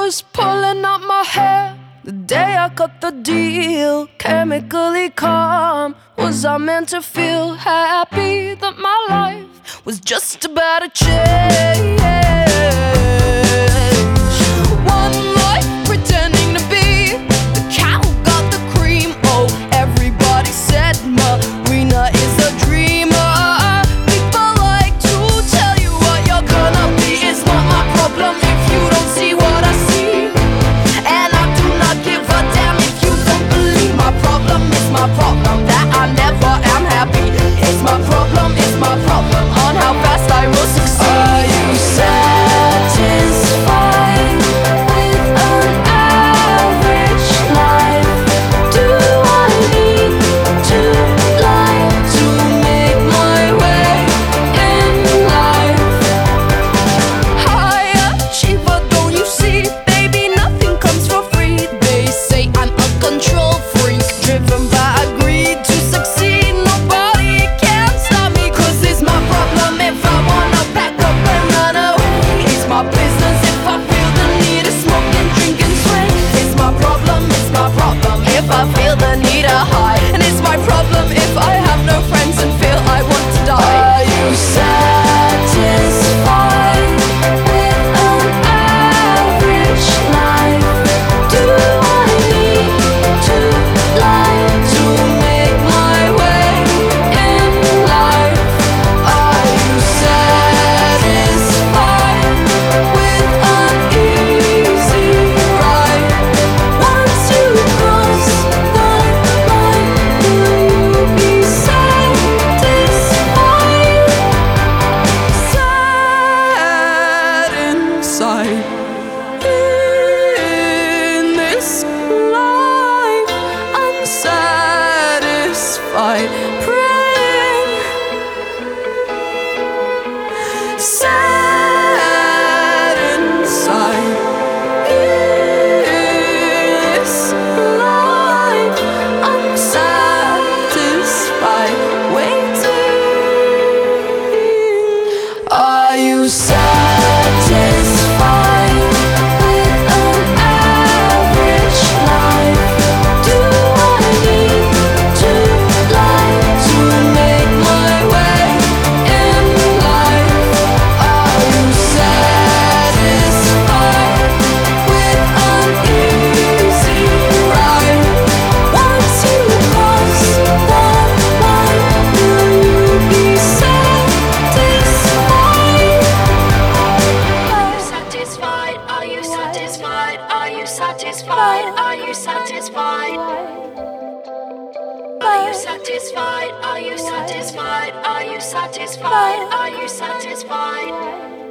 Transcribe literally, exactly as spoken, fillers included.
was pulling out my hair the day I cut the deal. Chemically calm, was I meant to feel happy that my life was just about to change? One life pretending to be the cow got the cream. Oh, everybody said Marina is a dreamer. People like to tell you what you're gonna be. It's not my problem if you don't see what I see, and I do not give a damn if you don't believe. My problem is my problem, that I never am happy. It's my problem, it's my problem on how fast I will succeed. Are you satisfied with an average life? Do I need to lie to make my way in life? High achiever, don't you see? Baby, nothing comes for free. They say I'm a control freak, driven by greed to succeed. Nobody can stop me, cause it's my problem if I wanna pack up and run away. It's my business if I feel the need to smoke and drink and swing. It's my problem, it's my problem if I feel the need to hide. And it's my problem if I have no friends and feel I want to die. Are you satisfied with an average life? Do I need to lie to make my way in life? Are you satisfied with an easy ride? Once you cross the line, will you be satisfied? Sad inside in this life, unsatisfied, praying. Sad inside this life, unsatisfied, waiting. Are you satisfied with an average life? Do I need to lie to make my way in life? Are you satisfied with an easy ride? Once you cross the line, will you be satisfied? Are you satisfied? Are you satisfied? Are you satisfied? Are you satisfied? Are you satisfied? Are you satisfied? Are you satisfied? Are you satisfied?